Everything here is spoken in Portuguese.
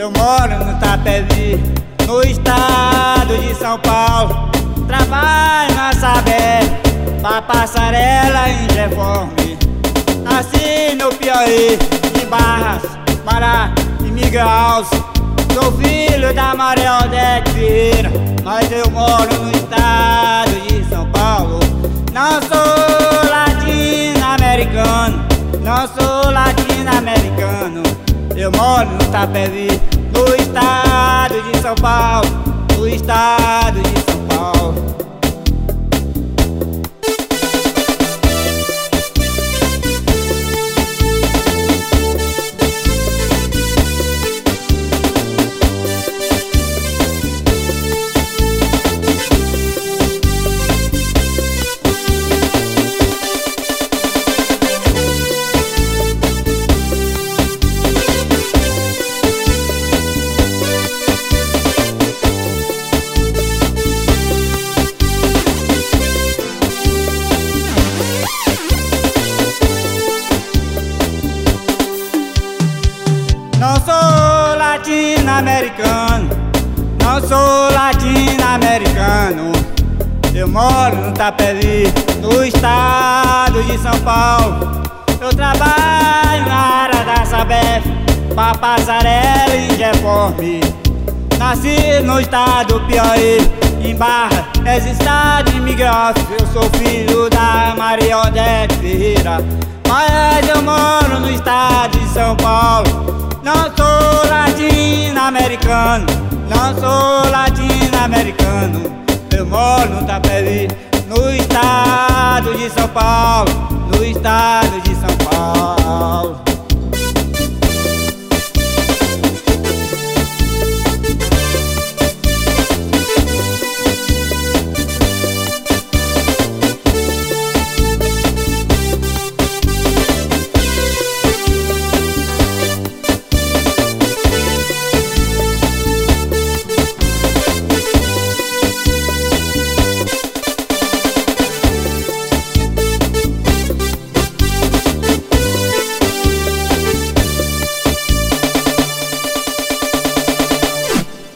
Eu moro no Tapevi, no estado de São Paulo. Trabalho na Sabé, pra Passarela em Reforme. Nasci no Piauí, de Barras, Pará e Miguel. Sou filho da Maria Odete Vieira, mas eu moro no estado de São Paulo. Não sou latino-americano, não sou latino-americano. Eu moro no Tapevi, no estado de São Paulo, no estado de São Paulo. Não sou latino-americano, não sou latino-americano. Eu moro no Tapevi, no estado de São Paulo. Eu trabalho na área da Sabef, pra Passarela em Reforme. Nasci no estado do Piauí, em Barra, estado de Miguel. Eu sou filho da Maria Odete Vieira, mas eu moro no estado de São Paulo. Não sou latino-americano, não sou latino-americano. Eu moro no Tapevi, no estado de São Paulo, no estado de